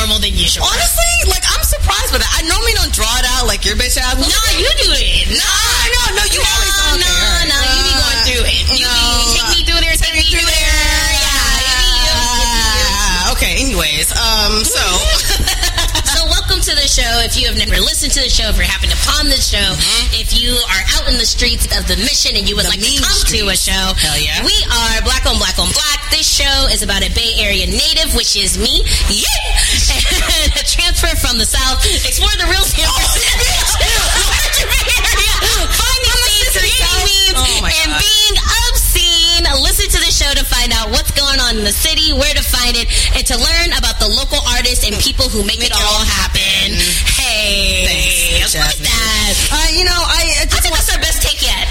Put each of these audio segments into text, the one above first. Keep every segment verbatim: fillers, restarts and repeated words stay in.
normal than usual. Honestly, like, I'm surprised by that. I normally don't draw it out like your bitch ass. No, you do it. No, no, no, you no, always no, okay, right. no, you be going through it. You no. be, take me through there, take me through there. Yeah, it be you. Uh, okay, anyways, um, so... So welcome to the show. If you have never listened to the show, if you're happened upon the show, mm-hmm. if you are out in the streets of the Mission and you would the like to come streets. to a show, hell yeah. we are Black on Black on Black. This show is about a Bay Area native, which is me. Yeah! And a transfer from the South. Explore the real San Francisco. Finding things, creating memes, oh and God. being obscene. Listen to the show to find out what's going on in the city, where to find it, and to learn about the local artists and people who make, make it all happen. Hey. Thanks, What's that? Uh, you know, I, I, I think that's our best take yet.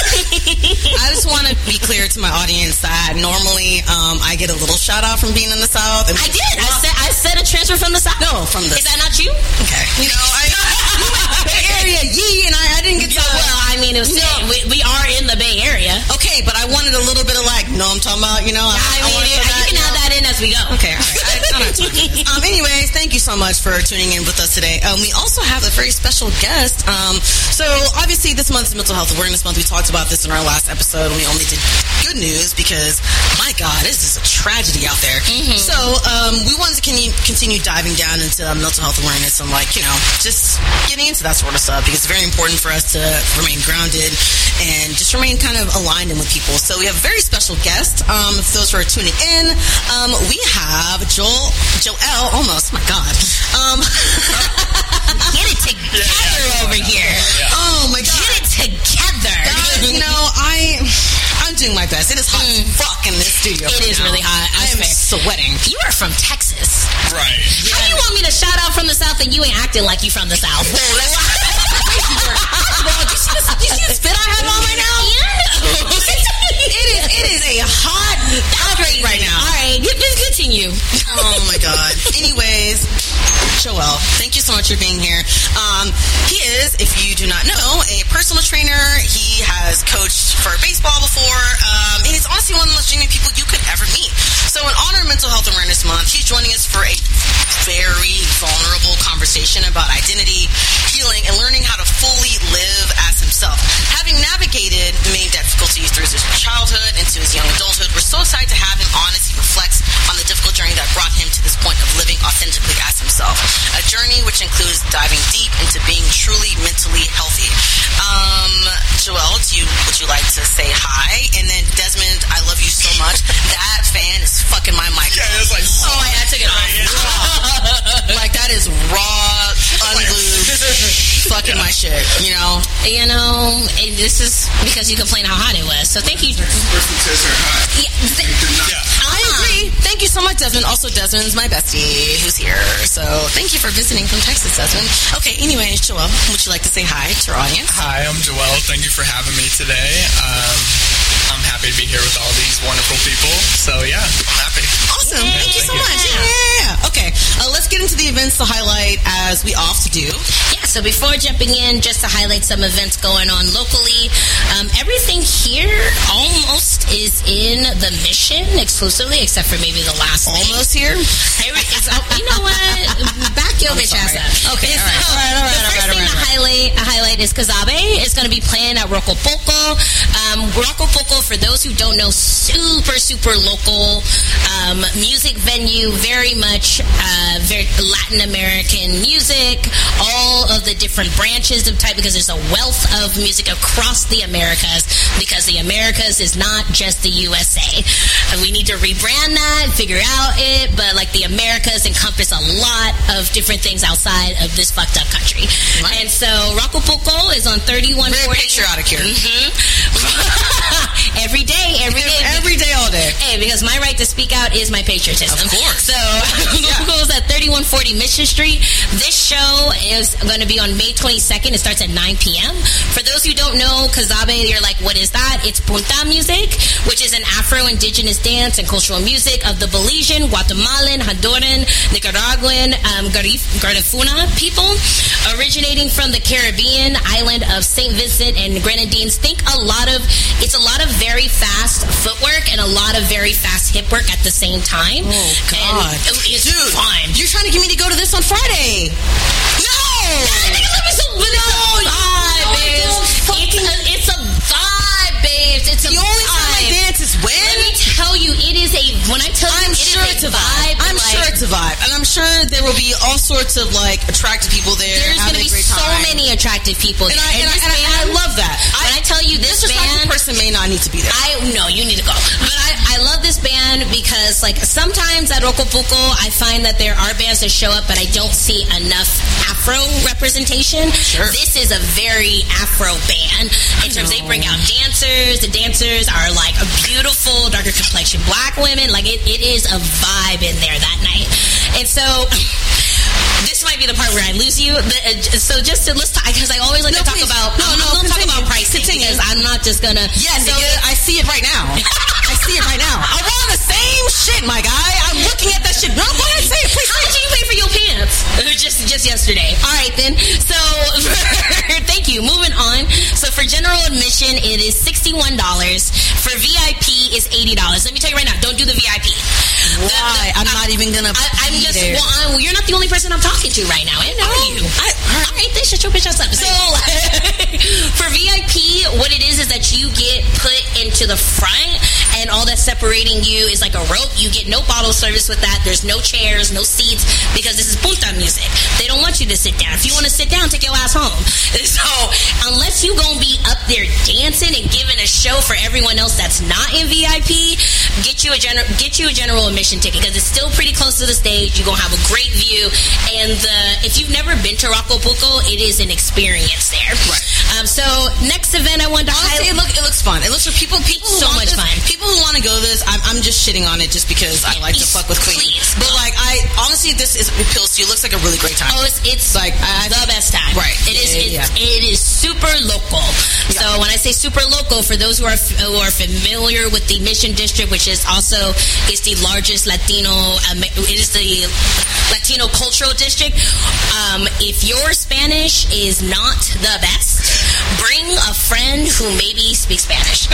I just want to be clear to my audience that normally um, I get a little shout out from being in the South. And I did. I said I said a transfer from the South. No, from the. Is that not you? Okay. You know, I. Bay Area, yee, and I, I didn't get to. Well, I mean, it was no. we, we are in the Bay Area. Okay, but I wanted a little bit of like, no, I'm talking about, you know. I, I mean, I it, that, you can you add know. that in as we go. Okay, all right. I, I'm not talking. um, anyways, thank you so much for tuning in with us today. Um, we also have a very special guest. Um, so obviously this month is Mental Health Awareness Month. We talked about this in our last episode. We only did good news because, my God, this is a tragedy out there. Mm-hmm. So um, we wanted to continue diving down into uh, mental health awareness and, like, you know, just getting into that sort of stuff because it's very important for us to remain grounded and just remain kind of aligned in with people. So we have a very special guest. Um, for those who are tuning in, um, we have Joel, Joel, almost, my God. Um, Get it together yeah, yeah, over here. Yeah. Oh, my God. Get it together. Guys, you know, I... I'm doing my best. It is hot mm. as fuck in this studio. It right is now. really hot. I am sweating. You are from Texas. Right. How do you want me to shout out from the South and you ain't acting like you from the South? Well, that's well, do you see the, do you see the spit I have on right now? Yeah. it is It is a hot outbreak right now. All right. Just continue. Oh, my God. Anyways, Joel, thank you so much for being here. Um, he is, if you do not know, a personal trainer. He has coached for baseball before, um, and he's honestly one of the most genuine people you could ever meet. So in honor of Mental Health Awareness Month, he's joining us for a very vulnerable conversation about identity, healing, and learning how to fully live as himself. Having navigated many difficulties through his childhood into his young adulthood, we're so excited to have him on as he reflects on the difficult journey that brought him to this point of living authentically as himself. A journey which includes diving deep into being truly mentally healthy. Um, Joel, do you, would you like to say hi? And then Desmond, I love you so much. That fan is fucking my mic. Yeah, it's like, oh, I, I took it off. Like, that is raw, unglued, fucking my shit, you know? You know, this is because you complained how hot it was. So thank you. Yeah, th- yeah. I agree. Thank you so much, Desmond. Also, Desmond's my bestie who's here. So thank you for visiting from Texas, Desmond. Okay, anyways, Joel, would you like to say hi to our audience? Hi, I'm Joel. Thank you for having me today. Um, I'm happy to be here with all these wonderful people. So, yeah, I'm happy. Awesome. Yay. Thank you so yeah. much. Yeah. Okay, uh, let's get into the events to highlight as we often do. Yeah, so before jumping in, just to highlight some events going on locally, um, everything here almost is in the Mission exclusively, except for maybe the last Almost thing. here? It's, you know what? Back your bitch ass up. Okay, all right. So, all right, all right, the first all right, thing all right, to highlight, highlight is Kazabe is going to be playing at Rocopoco. Um, Rocopoco, for those who don't know, super, super local um, music venue, very much uh, very Latin American music, all of the different branches of type, because there's a wealth of music across the Americas, because the Americas is not just the U S A. And we need to rebrand that, figure out it, but like the Americas encompass a lot of different things outside of this fucked up country. Right. And so Rocopoco is on thirty-one forty. Very patriotic here. Mm-hmm. every day, every day. Every day, all day. Hey, because my right to speak out is my patriotism. Of course. So Rocopoco is at thirty-one forty Mission Street. This show is going to be on May twenty-second. It starts at nine p.m. For those who don't know, Kazabe, you're like, what is that? It's punta music, which is an Afro-Indigenous dance and cultural music of the Belizean, Guatemalan, Honduran, Nicaraguan, um, Garifuna people, originating from the Caribbean island of Saint Vincent and Grenadines. Think a lot of, it's a lot of very fast footwork and a lot of very fast hip work at the same time. Oh, God. And it's Dude, fun. You're trying to get me to go to There will be all sorts of like attractive people there. There's going to be so time. many attractive people and there. I, and, and, I, and, I, and I love that. When I, I tell you this, this band, person may not need to be there. I no, you need to go. But I, I love this band because like sometimes at Rocopuco, I find that there are bands that show up, but I don't see enough Afro representation. Sure. This is a very Afro band in terms they bring out dancers. The dancers are like a beautiful, darker complexion black women. Like it, it is a vibe in there that night. And so this might be the part where I lose you. The, uh, so just to let's talk, because I always like no, to talk please. about. No, I'm, no, I'm going to talk about pricing continue. because I'm not just gonna. Yeah, so, nigga, I see it right now. I see it right now. I want the same shit, my guy. I'm looking at that shit. No, go ahead, say it, please. How much did you pay for your pants? Just, just yesterday. All right, then. So, thank you. Moving on. So, for general admission, it is sixty-one dollars. For V I P, is eighty dollars. Let me tell you right now, don't do the V I P. Why? The, the, I'm not even gonna. I, I'm just. there. Well, I'm, you're not the only person I'm talking to right now. I know Oh, you. I, all right, then shut your bitch ass up. So, for V I P, what it is is that you get put into the front, and all that's separating you is like a rope. You get no bottle service with that. There's no chairs, no seats, because this is punta music. They don't want you to sit down. If you want to sit down, take your ass home. So, unless you gonna be up there dancing and giving a show for everyone else that's not in V I P, get you a general get you a general admission ticket because it's still pretty close to the stage. You're gonna have a great view, and uh, if you've never been to Rocopuco, it is an experience there. Right. Um, so next event I want to Honestly, highlight. it, look, it looks fun. It looks for people. People who So want much this, fun. People who want to go to this. I'm, I'm just shitting on it just because I like to Please, fuck with Queen. please. But like, I honestly, this is appeals to you. It looks like a really great time. Oh, it's, it's like I, the best time. Right. It is. Yeah, yeah, It's, it is super local. Yeah. So when I say super local, for those who are who are familiar with the Mission District, which is also is the largest Latino, um, it is the Latino cultural district. Um, if your Spanish is not the best, bring a friend who maybe speaks Spanish.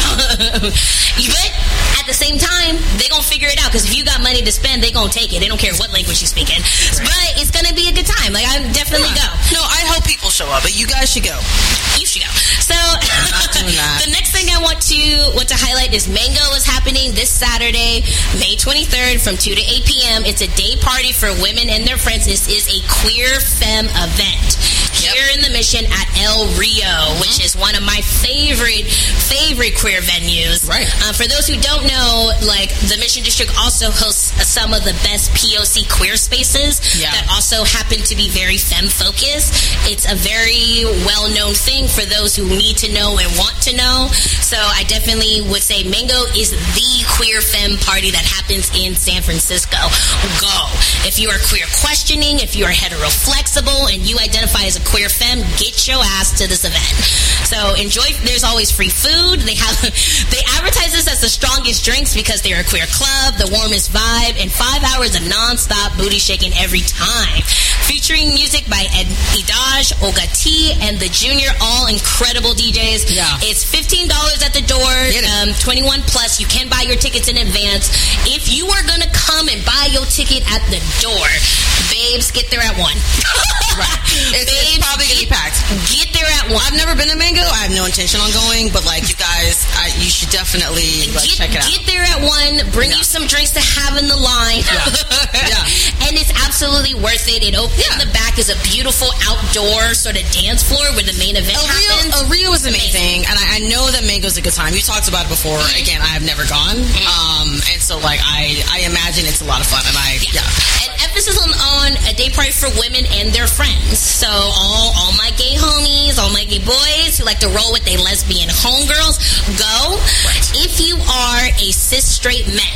But at the same time, they're going to figure it out because if you got money to spend, they're going to take it. They don't care what language you're speaking. Right. But it's going to be a good time. Like, I definitely yeah. go. No, I hope people show up, but you guys should go. You should go. So, I'm not doing that. The next thing I want to want to highlight is Mango is happening this Saturday, May twenty-third from two to eight p.m. It's a day party for women and their friends. This is a queer femme event. Yep. Here in the Mission at El Rio, mm-hmm. which is one of my favorite, favorite queer venues. Right. Uh, for those who don't know, like, the Mission District also hosts some of the best P O C queer spaces yeah. that also happen to be very femme-focused. It's a very well-known thing for those who need to know and want to know. So I definitely would say Mango is the queer femme party that happens in San Francisco. Go. If you are queer questioning, if you are hetero-flexible, and you identify as a queer femme, get your ass to this event. So enjoy. There's always free food. They have they advertise this as the strongest drinks because they're a queer club, the warmest vibe, and five hours of non-stop booty shaking every time. Featuring music by Ed Idaj, Olga T, and the Junior, all incredible D Js. Yeah. It's fifteen dollars at the door, um, twenty-one plus. You can buy your tickets in advance. If you are going to come and buy your ticket at the door, babes, get there at one. Right. It's, Babes, it's probably going to be packed. Get there at one. I've never been to Mango. I have no intention on going, but like you guys, I, you should definitely like, get, check it out. Get there at one. Bring yeah. you some drinks to have in the line. Yeah. yeah. And it's absolutely worth it. It opens yeah. in the back is a beautiful outdoor sort of dance floor where the main event El Rio, happens. El Rio is amazing, amazing. and I, I know that Mango's a good time. You talked about it before. Mm-hmm. Again, I have never gone, mm-hmm. um, and so like I, I imagine it's a lot of fun. And I, yeah, yeah. and emphasis on, on a day party for women and their friends. So all, all my gay homies, all my gay boys who like to roll with their lesbian homegirls, go. Right. If you are a cis straight man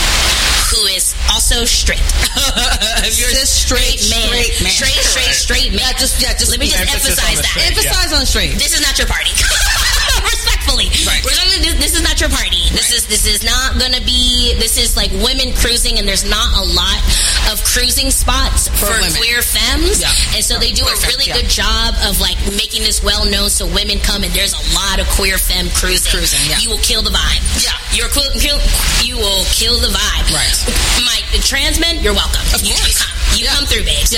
who is also straight, if you're cis straight, straight man, straight man, straight, straight, right. straight man. Yeah, just yeah, just let me just emphasize that. Straight, emphasize yeah. on straight. This is not your party. Respectfully, right. We're talking, this, this is not your party. This right. is this is not gonna be. This is like women cruising, and there's not a lot of cruising spots for, for queer femmes. Yeah. And so they do queer a really femmes, good yeah. job of like making this well known, so women come and there's a lot of queer femme cruising. Cruising, yeah. You will kill the vibe. Yeah, you're cool. Kill, you will kill the vibe. Right. My trans men, you're welcome. Of you, course. you come. You yeah. come through, babes. Yeah.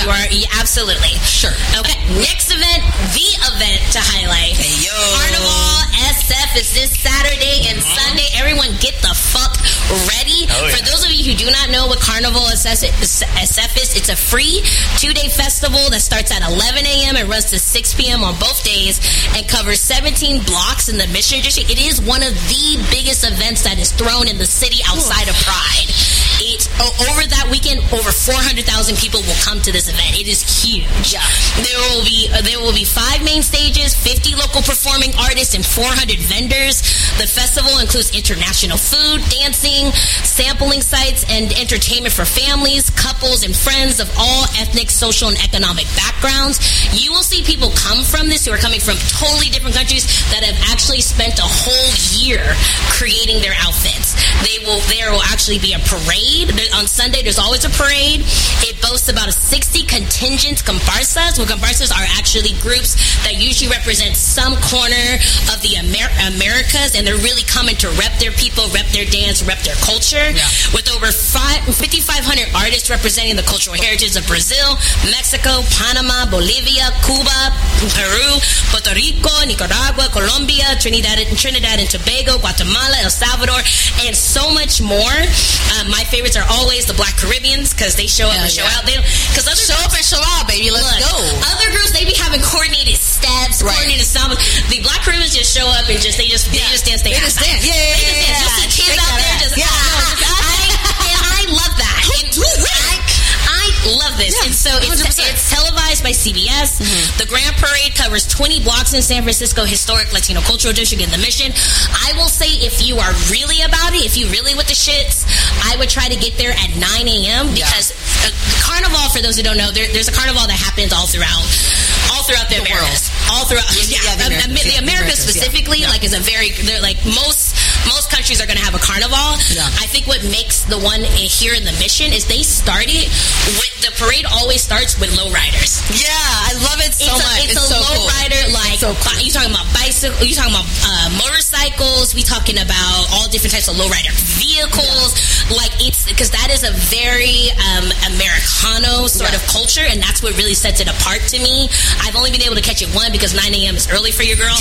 You are yeah, absolutely. Sure. Okay, next event, the event to highlight. Hey, yo. Carnival S F is this Saturday and uh-huh. Sunday. Everyone get the fuck ready. Oh, yeah. For those of you who do not know what Carnival S F is, it's a free two-day festival that starts at eleven a.m. and runs to six p.m. on both days and covers seventeen blocks in the Mission District. It is one of the biggest events that is thrown in the city outside of Pride. It's over that weekend, over four hundred thousand people will come to this event. It is huge. Yeah. There will be uh, there will be five main stages, fifty local performing artists, and four hundred vendors. The festival includes international food, dancing, sampling sites, and entertainment for families, couples, and friends of all ethnic, social, and economic backgrounds. You will see people come from this who are coming from totally different countries that have actually spent a whole year creating their outfits. They will there will actually be a parade. On Sunday, there's always a parade. It boasts about a sixty contingent comparsas. Well, comparsas are actually groups that usually represent some corner of the Amer- Americas, and they're really coming to rep their people, rep their dance, rep their culture. Yeah. With over fifty-five hundred artists representing the cultural heritage of Brazil, Mexico, Panama, Bolivia, Cuba, Peru, Puerto Rico, Nicaragua, Colombia, Trinidad, Trinidad and Tobago, Guatemala, El Salvador, and so much more. Uh, my favorites are always the Black Caribbeans because they show up Hell and show yeah. out. They because other show groups, up and show out, baby. Let's look, go. Other groups they be having coordinated steps, Right. coordinated samba. The Black Caribbeans just show up and just they just Yeah. they just dance. They, They just dance. Yeah, yeah, they just yeah, dance. You'll yeah. see kids Shake out that there ass. just Yeah. ah, I, and I love that. And I, I love this. Yeah, and so it's, one hundred percent. it's televised by C B S. Mm-hmm. The Grand Parade covers twenty blocks in San Francisco Historic Latino Cultural District in the Mission. I will say if you are really about it, if you really with the shits, I would try to get there at nine a.m. because yeah. uh, Carnival, for those who don't know, there, there's a carnival that happens all throughout all throughout the, The Americas. world. All throughout Yeah, yeah, the the, Americas, the yeah, the Americas Americas, specifically yeah. like is a very they're like most most countries are going to have a carnival. Yeah. I think what makes the one in, here in the Mission is they started with the parade always starts with lowriders. Yeah, I love it so It's a, much. it's It's a so low cool. rider, like, so cool. you talking about bicycle, you talking about uh, motorcycles, we talking about all different types of low rider vehicles. Yeah. Like, it's, because that is a very um, Americano sort Yeah. of culture, and that's what really sets it apart to me. I've only been able to catch it one because nine a.m. is early for your girl.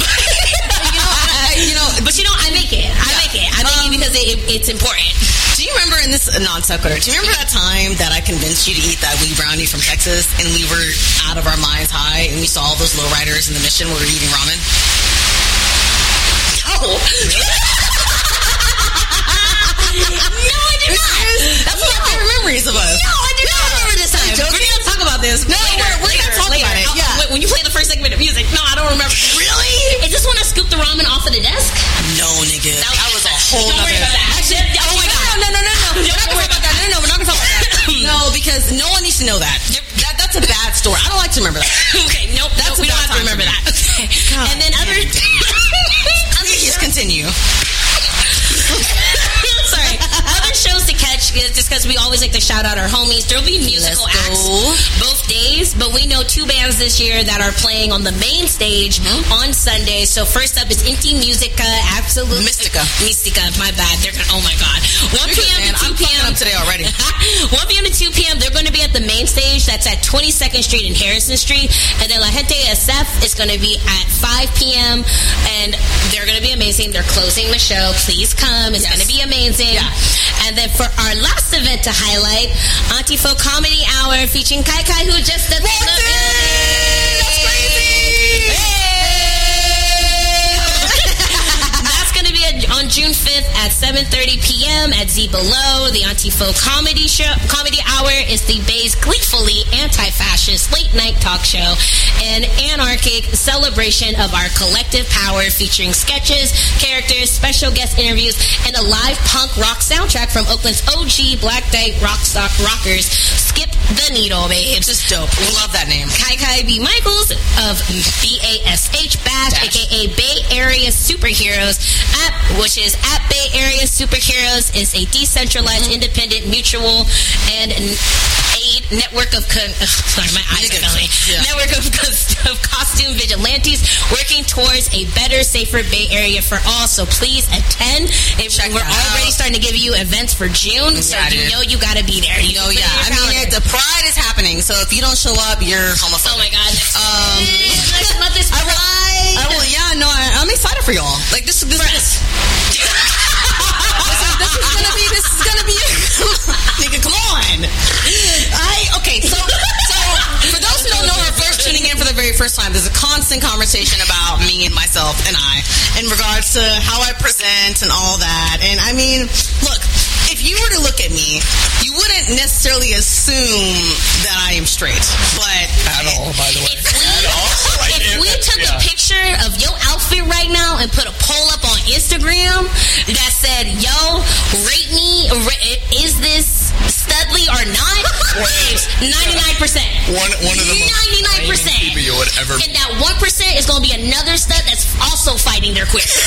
you know, I, you know, But you know, I make it. I Yeah. make it. I make Um, it because it, it, it's important. do you remember in this non sequitur? Do you remember that time that I convinced you to eat that wee brownie from Texas, and we were out of our minds high, and we saw all those lowriders in the Mission where we were eating ramen? No. No, I did not. That's one of my favorite memories of us. No, I did not remember this time. joking. We're gonna talk about this. No, later, we're- we're later, gonna talk later. about it, I'll- yeah. when- When you play the first segment of music, no, I don't remember. Really? Is this when I scooped the ramen off of the desk? No, nigga. That, That was a whole Don't worry nother. about that. Actually, oh my god. No, no, no, no. We're not gonna talk about that. No, no, we're not gonna talk about that. No, because no one needs to know that. that. That's a bad story. I don't like to remember that. Okay, nope. That's nope, we a don't bad have to time remember for that. me. Okay. God And then other... other Please shows- continue. Sorry. Other shows to catch, uh, just because we always like to shout out our homies. There'll be musical Let's acts go. both days, but we know two bands this year that are playing on the main stage Mm-hmm. on Sunday. So first up is Inti Musica, absolute Mystica. Mystica, my bad. They're gonna, oh my god. one You're good, p.m. man. to two I'm p.m. fucking up today already. one p.m. to two p.m. They're going to be at the main stage. That's at twenty-second Street and Harrison Street. And then La Gente S F is going to be at five p.m. And they're going to be amazing. They're closing the show. Please come. It's Yes. going to be amazing. Yeah. And then for our last event to highlight, Auntie Folk Comedy Hour featuring Kai Kai, who just did the That's crazy! That's going to be at, on June fifth at seven thirty p.m. at Z Below. The Auntie Folk Comedy Show, Comedy Hour is the Bay's gleefully anti-fascist late-night talk show and anarchic celebration of our collective power, featuring sketches, characters, special guest interviews, and a live punk rock soundtrack from Oakland's O G Black Dyke rock stock rockers, Skip the Needle Babes. Just dope. We love that name. Kai Kai B. Michaels of B A S H Bash, Bash. aka Bay Area Superheroes, at, which is at Bay Area Superheroes, is a decentralized, independent, mutual, and aid network of con- sorry, my eyes are going. Yeah. Network of, of costume vigilantes working towards a better, safer Bay Area for all. So please attend. If Check we're already out. starting to give you events for June, so yeah, you know you got to be there. You know, yeah. I mean, it, the Pride is happening. So if you don't show up, you're homophobic. Oh my God. Um, Next month is Pride. I will. Yeah, no, I, I'm excited for y'all. Like this. This. this This is gonna be. This is gonna be. Nigga, come on. I okay. So, so for those who don't know, who are first tuning in for the very first time, there's a constant conversation about me and myself and I in regards to how I present and all that. And I mean, look, if you were to look at me, you wouldn't necessarily assume that I am straight. But at all, by the way. If we, like, if we took yeah. a picture of your outfit right now and put a poll up on Instagram that said, "Yo, rate me. Is this studly or not?" ninety-nine percent. One one of the most ninety-nine percent people you would ever. And that one percent is going to be another stud that's also fighting their queer.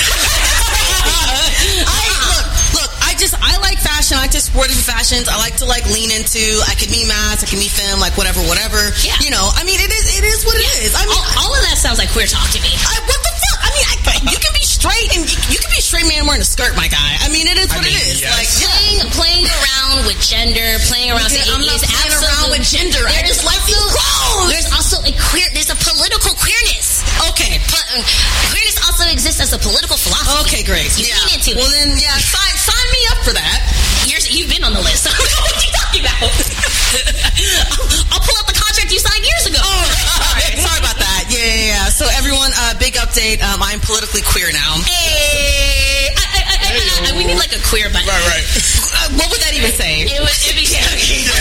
I look, look. I just I like fashion. I like to sporty fashions. I like to like lean into. I can be mass. I can be femme. Like whatever, whatever. Yeah. You know. I mean, it is. It is what yeah. it is. I mean, all, all of that sounds like queer talk to me. I, what the fuck? I mean, I, you can be straight and you, you can be a straight man wearing a skirt, my guy. I mean, it is what I mean, it is. Yes. Like playing, yeah. playing around with gender, playing around. Yeah, so I'm it not is playing absolute, around with gender. I just like these clothes. There's also a queer. There's a political queerness. Okay, but um, queerness also exists as a political philosophy. Okay, great. You yeah. lean into well, it. then, yeah, sign sign me up for that. You're, you've been on the list. What are you talking about? I'll, I'll pull up the contract you signed years ago. Oh, all right. Sorry about that. Yeah, yeah, yeah. So everyone, uh, big update. Um, I'm politically queer now. Hey, I, I, I, I, I, we need like a queer button. Right, right. Uh, what would that even say? It would it'd be yeah.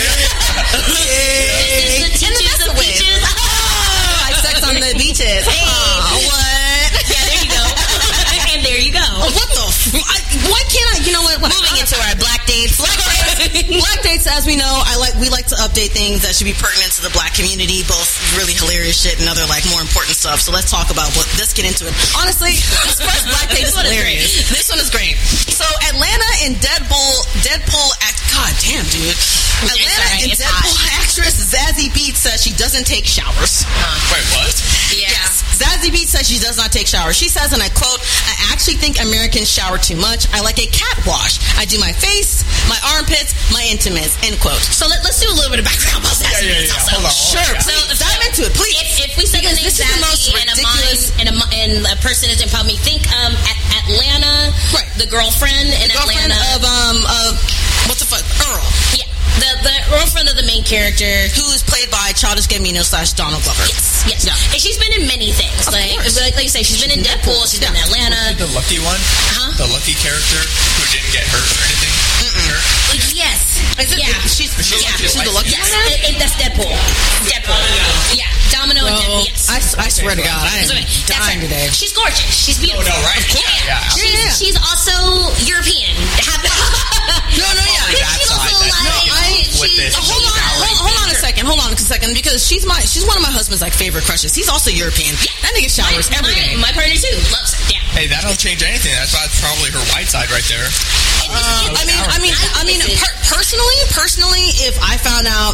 Yay. This is the teachers of beaches. Oh, I sex on the beaches. Hey, oh, what? Yeah, there you go. And there you go. Oh, what the? F- I, why can't I? You know what? what Moving I, into our black dates. Black dates. Black dates. As we know, I like. We like to update things that should be pertinent to the black community, both really hilarious shit and other like more important stuff. So let's talk about what. Let's get into it. Honestly, this first black date is hilarious. Is this one is great. So Atlanta and Deadpool, Deadpool. Act, God damn, dude. Atlanta right, and Deadpool hot. actress Zazie Beetz says she doesn't take showers. Huh. Wait, what? Yeah. Yes. Zazie Beetz says she does not take showers. She says, and I quote, "I actually think Americans shower too much. I like a cat wash. I do my face, my armpits, my intimates." End quote. So let, let's do a little bit of background about Zazie yeah, yeah, Beetz yeah. also. Hold on, hold on. Sure. Yeah. So if dive into it, please. If, if we say the name this is the most Zazie and a mind ridiculous. and a, and a person is in probably think um at Atlanta, Right. the girlfriend in the girlfriend Atlanta of um of what the fuck Earl. Yeah. The the girlfriend of the main character, who is played by Childish Gambino slash Donald Glover. Yes, yes. Yeah. And she's been in many things. Of like, course. like, like you say, she's, she's been in Deadpool. She's yeah. been in Atlanta. The lucky one? Huh? The lucky character who didn't get hurt or anything? Hurt? Like, yes. Is it, yeah. She's, She's yeah, lucky, she's like, the lucky Yes. one. It, it, that's Deadpool. Deadpool. Yeah. Domino and Well, Deadpool. Yes. I, I swear to God, I am That's okay. That's dying right. today. She's gorgeous. She's beautiful. Oh, no, right? Yeah, Yeah, yeah. yeah. She's, Yeah, yeah. she's also European. No, no, yeah. Oh, that She's side, also that- like, no, I- she's, with this. Uh, hold on, hold, hold on a second, hold on a second, because she's my she's one of my husband's like favorite crushes. He's also European. That nigga showers my, every my, day. My partner too loves it. Yeah. Hey, that don't change anything. That's, that's probably her white side right there. Uh, I mean, I mean, I mean, per- personally, personally, if I found out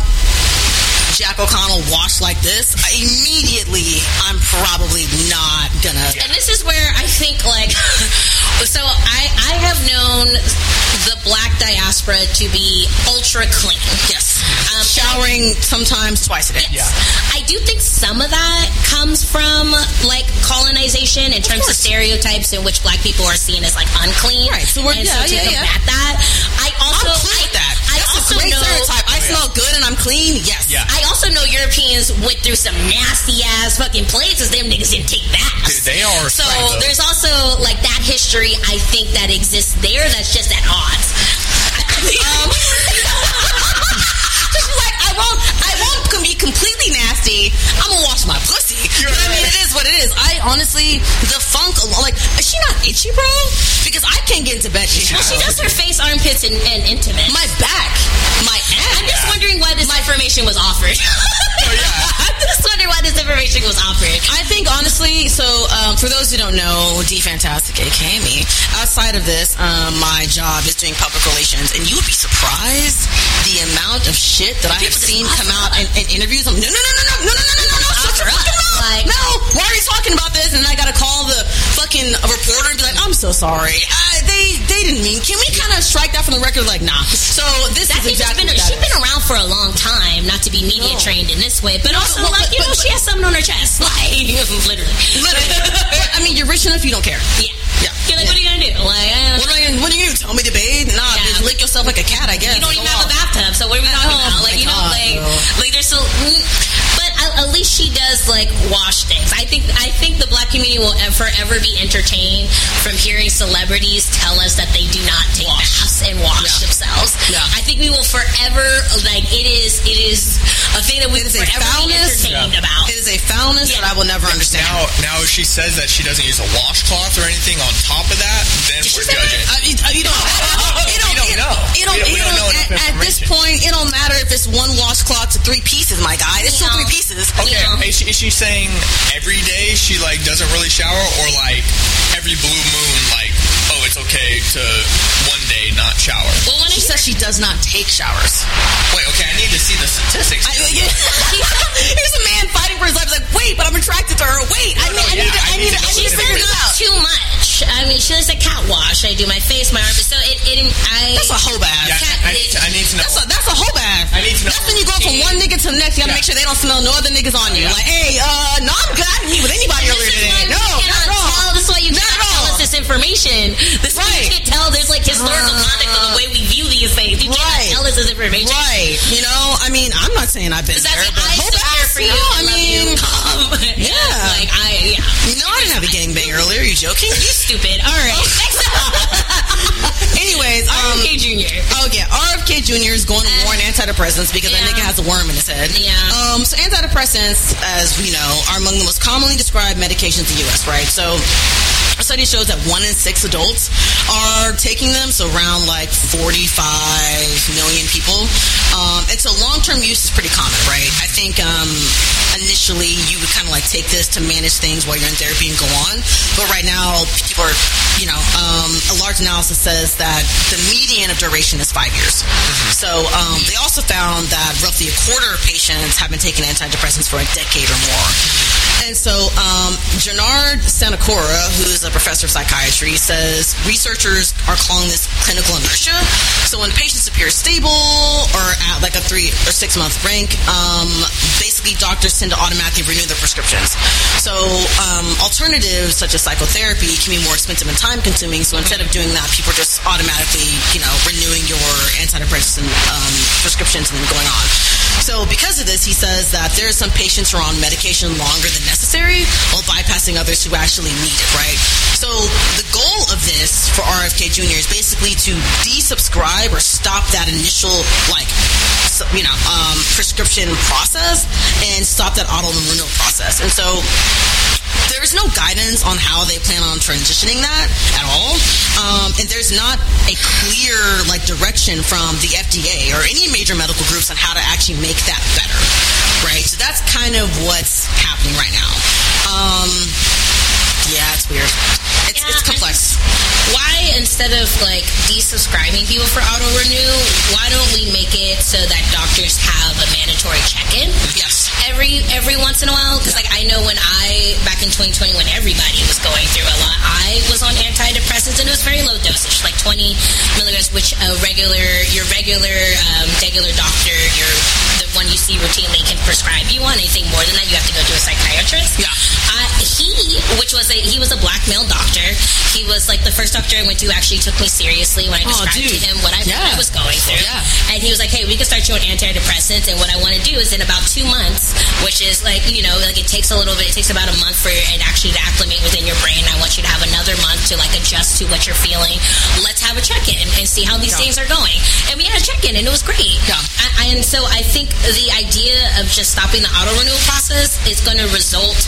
Jack O'Connell washed like this, I immediately, I'm probably not gonna. And this is where I think, like, so I I have known the black diaspora to be ultra clean. Yes. Um, Showering sometimes twice a day. Yes. I do think some of that comes from, like, colonization in terms of, of stereotypes in which black people are seen as, like, unclean. Right. So we're, and yeah, so to yeah, yeah. combat that, I also... I'm cool with that. I That's also a great know... stereotype. I Oh, yeah. smell good and I'm clean. Yes. Yeah. I also know Europeans went through some nasty-ass fucking places. Them niggas didn't take baths. Dude, they are... So right, there's also, like, that history, I think, that exists there that's just at odds. Um, she's like, I won't, I won't be completely nasty. I'm gonna wash my pussy. You're But I mean, right. it is what it is. I honestly, the funk, like, is she not itchy, bro? Because I can't get into bed. Well, she does her face, armpits, and, and intimate. My back, my ass. I'm just wondering why this information was offered. Oh, yeah. I'm just wondering why this information it was awkward. I think, honestly, so um, for those who don't know, D Fantastic, aka me, outside of this, um, my job is doing public relations, and you would be surprised the amount of shit that I have seen come out in, in interviews. I'm, no, no, no, no, no, no, no, no, no, no, shut your fucking mouth. Like, no, why are you talking about this? And then I gotta call the fucking reporter and be like, I'm so sorry. Uh, they they didn't mean. Can we kind of strike that from the record? Like, nah. So this that is exactly been, what that she's is. been around for a long time, not to be media No. trained in this way, but No, also, but- like, you but- know, but- she has something on her chest. Like, literally. Literally. But, I mean, you're rich enough, you don't care. Yeah. Yeah. You're like, what are you gonna do? Like, uh, What are you, what are you gonna do? Tell me to bathe? Nah, Yeah. bitch, lick yourself like a cat, I guess. you don't Go even have off. a bathtub, so what are we talking Oh about? my Like, you know, God, like, bro. like there's so. But at, at least she does like wash things. I think I think the black community will forever be entertained from hearing celebrities tell us that they do not take baths and wash Yeah. themselves. Yeah. I think we will forever like it is. It is a thing that we It will is a forever be foulness. entertained Yeah. about. It is a foulness Yeah. that I will never understand. Now, now if she says that she doesn't use a washcloth or anything on top of that, then Did she we're say that? judging. Uh, you, uh, you don't, it don't, We don't it- know. It don't, We don't- we it don't don't- know enough at, at this information. point, it don't matter if it's one washcloth to three pieces, my guy. It's still Yeah. three pieces. Okay, Yeah. is she, is she saying every day she like doesn't really shower, or like every blue moon, like oh it's okay to one day not shower? Well, when She I says she does not take showers. Wait, okay, I need to see the statistics. I, yeah. Here's a man fighting for his life. He's like, wait, but I'm attracted to her. Wait, I, No, need, I, no, need, yeah, to, I, I need, need to, to I know need to the figure this out. too much. I mean, she does a cat wash. I do my face, my armpits. So it, it I. That's a whole bath. Yeah, cat- I, need to, I need to know. That's a, that's a whole bath. I need to know. That's when you go from one nigga to the next. You gotta Yeah. make sure they don't smell no other niggas on you. Yeah. Like, hey, uh, no, I'm good. I didn't meet with anybody This earlier is today. why No, we not cannot at all. tell. This is why you Not cannot at tell all. us this information. This is why Right. you can't tell. There's like historical Uh, context of the way we view these things. You right. cannot tell us this information. Right. You know, I mean, I'm not saying I've been Because there, that's but I whole still care baths, for you. no, I I love mean, you. Come. yeah. Like I yeah. you know, I didn't have a gangbang earlier. Are you joking? You stupid. All right. Anyways, um, R F K Junior oh yeah, R F K Junior is going to war on antidepressants because that Yeah. nigga has a worm in his head. Yeah. Um, so antidepressants, as we know, are among the most commonly described medications in the U S, right? So a study shows that one in six adults are taking them, so around like forty-five million people. Um, and so long-term use is pretty common, right? I think um, initially you would kind of like take this to manage things while you're in therapy and go on. But right now, people are, you know, um, a large analysis says that the median of duration is five years. So um, they also found that roughly a quarter of patients have been taking antidepressants for a decade or more. And so um, Gennard Sanacora, who is a professor of psychiatry, says researchers are calling this clinical inertia. So when patients appear stable or at like a three or six month rank, um, basically doctors tend to automatically renew their prescriptions. So um, alternatives such as psychotherapy can be more expensive and time consuming. So instead of doing that, people are just automatically, you know, renewing your antidepressant um, prescriptions and then going on. So because of this, he says that there are some patients who are on medication longer than necessary while bypassing others who actually need it, right? So the goal of this for R F K Junior is basically to desubscribe or stop that initial, like, so- you know, um, prescription process and stop that auto renewal process. And so there's no guidance on how they plan on transitioning that at all. Um, and there's not a clear like direction from the F D A or any major medical groups on how to actually make that better, right? So that's kind of what's happening right now. Um, yeah, it's weird. It's, Yeah, it's complex. Why, instead of like desubscribing people for auto renew, why don't we make it so that doctors have a mandatory check-in? Yes. Every every once in a while, because like I know when I back in twenty twenty when everybody was going through a lot, I was on antidepressants and it was very low dosage, like twenty milligrams, which a regular your regular um, regular doctor, your the one you see routinely can prescribe you on. Anything more than that, you have to go to a psychiatrist. Yeah. Uh, he, which was a he was a black male doctor. He was like the first doctor I went to who actually took me seriously when I Oh, described dude. to him what I, Yeah. what I was going through. Yeah. And he was like, hey, we can start you on antidepressants, and what I want to do is in about two months, which is like, you know, like it takes a little bit, it takes about a month for it actually to acclimate within your brain. I want you to have another month to like adjust to what you're feeling. Let's have a check-in and see how these Yeah. things are going. And we had a check-in and it was great. Yeah. I, and so I think the idea of just stopping the auto renewal process is going to result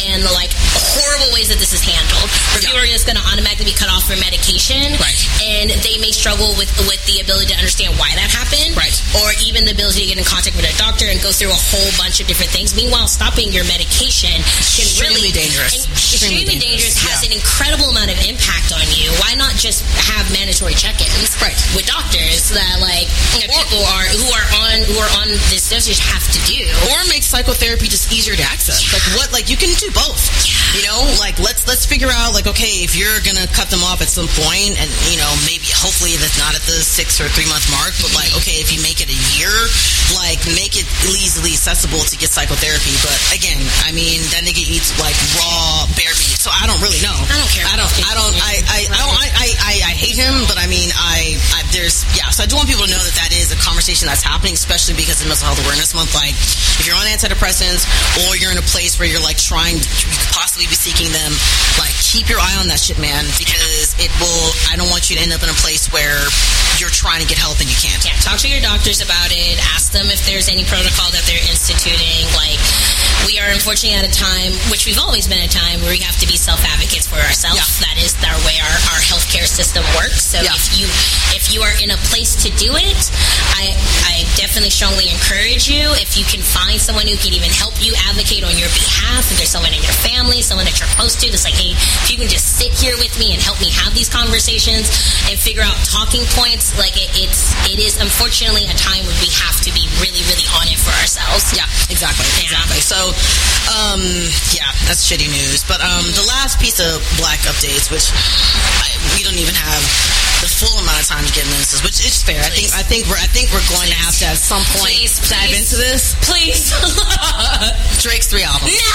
and like horrible ways that this is handled. Where Yeah. people are just going to automatically be cut off for medication, Right. and they may struggle with with the ability to understand why that happened, Right. or even the ability to get in contact with a doctor and go through a whole bunch of different things. Meanwhile, stopping your medication can Extremely really dangerous. and Extremely extremely dangerous, dangerous. has Yeah. an incredible amount of impact on you. Why not just have mandatory check-ins Right. with doctors that like you know, people are who are on who are on this dosage have to do? Or make psychotherapy just easier to access. Like what? Like you can do both. You know, like let's let's figure out like okay, if you're gonna cut them off at some point, and you know maybe hopefully that's not at the six or three month mark, but like okay, if you make it a year, like make it easily accessible to get psychotherapy. But again, I mean, then they get eat like raw bear meat. So I don't really know. I don't care. I don't. I don't. I. I. I don't. I. I. I, I hate him, but I mean, I, I. There's. Yeah. So I do want people to know that that is a conversation that's happening, especially because of Mental Health Awareness Month. Like, if you're on antidepressants or you're in a place where you're like trying, to, you could possibly be seeking them. Like, keep your eye on that shit, man, because it will. I don't want you to end up in a place where you're trying to get help and you can't. Yeah, talk to your doctors about it. Ask them if there's any protocol that they're instituting. Like, we are unfortunately at a time, which we've always been at a time, where we have to be self-advocates for ourselves. Yeah. That is our way our, our healthcare system works. So Yeah. if you if you are in a place to do it, I I definitely strongly encourage you. If you can find someone who can even help you advocate on your behalf, if there's someone in your family, someone that you're close to, that's like, hey, if you can just sit here with me and help me have these conversations and figure out talking points, like it, it's it is unfortunately a time where we have to be really, really on it for ourselves. Yeah, exactly, Yeah. exactly. So, um, yeah, that's shitty news. But um, the last piece of Black updates, which I, we don't even have the full amount of time to get into this, which is fair. I think I think we're I think we're going to have to at some point Please, dive please. into this. Please. Drake's three albums. No!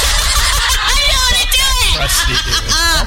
I don't want to do it! Rusty, dude.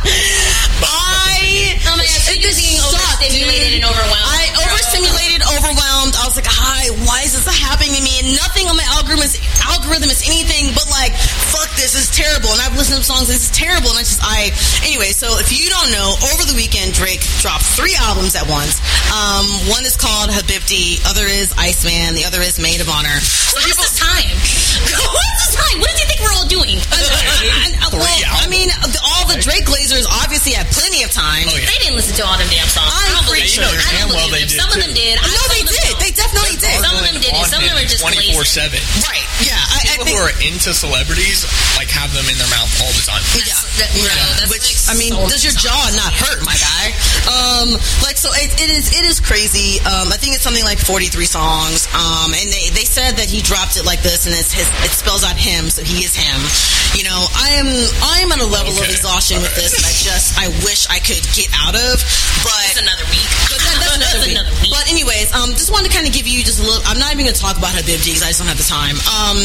I Oh my gosh, you're being sucked, overstimulated dude. and overwhelmed. I overstimulated, overwhelmed. I was like, hi, why is this happening to me? And nothing on my algorithm is, algorithm is anything but like, fuck this, this is terrible. And I've listened to songs, this is terrible. And I just, I, anyway, so if you don't know, over the weekend, Drake dropped three albums at once. Um, one is called Habibti, other is Iceman, the other is Maid of Honor. So What's people- this time? What's this time? What do you think we're all doing? And, uh, well, I mean, the, all the Drake Glazers obviously had plenty of time. Oh, yeah. They didn't listen to all them damn songs. I'm I don't pretty believe sure. it. I Damn don't well believe they it. did, Some of them too. did. I- No, some they of them did. don't. They definitely did. Some of them didn't. Some of them were just twenty-four seven. Right, yeah. I, I People think, who are into celebrities like have them in their mouth all the time. yeah. That, no, that's Which like I mean, so does your jaw not hurt, my guy? Um, like so, it, it is it is crazy. Um, I think it's something like forty-three songs. Um, and they, they said that he dropped it like this, and it's his, it spells out him, so he is him. You know, I am I am at a level of Okay. exhaustion with this, and I just I wish I could get out of. But That's another week. But that, that's another, That's week. another week. But anyways, um, just wanted to kind of give you just a little. I'm not even going to talk about Habibti because I just don't have the time. Um,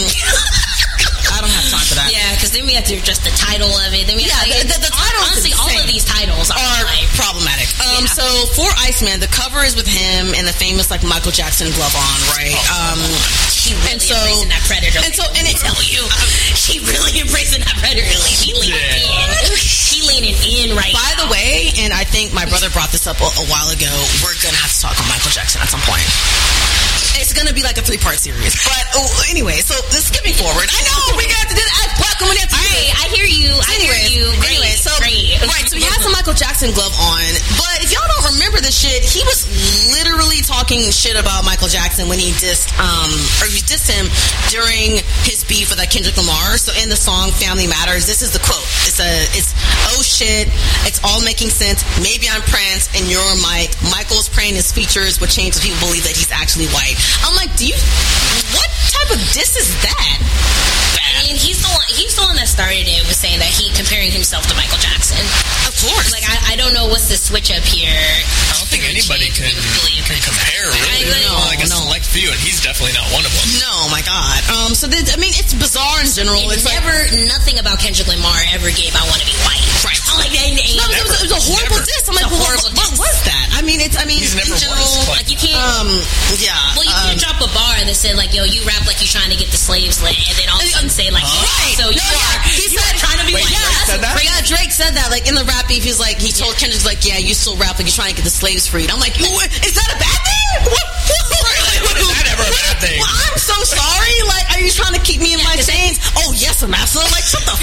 I don't have time for that. Yeah, because then we have to adjust the title of it. Then we have Yeah, to, the- the- the title is honestly, all insane. of these titles are, Are like, problematic. Um, Yeah. so for Iceman, the cover is with him and the famous like Michael Jackson glove on, right? Um, she really and so- embracing that predator. and so- and Let me it- tell you, she really embracing that predator. Like, she leaning Yeah. in. She leaning in right by now. the way, and I think my brother brought this up a, a while ago. We're gonna have to talk on Michael Jackson at some point. It's gonna be like a three part series. But oh, anyway, so just skipping forward. I know we got to do that. Black woman have to do Hey, it. I hear you. I Anyways, hear you. Great, anyway, so great. right, so he has a Michael Jackson glove on, but if y'all don't remember this shit, he was literally talking shit about Michael Jackson when he dissed, um, or he dissed him during his beef with uh, Kendrick Lamar. So in the song "Family Matters," this is the quote. It's a, it's oh shit, it's all making sense. Maybe I'm Prince and you're Mike. Michael's praying his features would change so people believe that he's actually white. I'm like, do you? What type of diss is that? I mean, he's the one. He's the one that started it with saying that he comparing himself to Michael Jackson. Of course. Like, I, I don't know what's the switch up here. I don't think anybody can, can compare, really. I know, like a no. select few, and he's definitely not one of them. No, my God. Um, so this, I mean, it's bizarre in general. And It's like, never, nothing about Kendrick Lamar ever gave "I want to be white." Right. I'm like, that ain't no, it, was, it was a horrible Never. diss. I'm like, It's a well, horrible what, what was diss. that? I mean, it's. I mean, He's in never general. was, like you can't. Um, yeah. well, you um, can't drop a bar that said like, "Yo, you rap like you're trying to get the slaves lit," and then all of a sudden say like, Huh? "Right, so you No, yeah. are." He you said- are trying to be Wait, white. Drake Yeah, said that's that? crazy. Yeah, Drake said that. Like in the rap beef, he's like, he told Kendrick like, "Yeah, you still rap like you're trying to get the slaves freed." I'm like, "What- is that a bad thing? What? When is that ever a bad thing? Well, I'm so sorry. Like, are you trying to keep me in Yeah, my 'cause chains? Oh yes, Amasa. Like, shut the fuck up,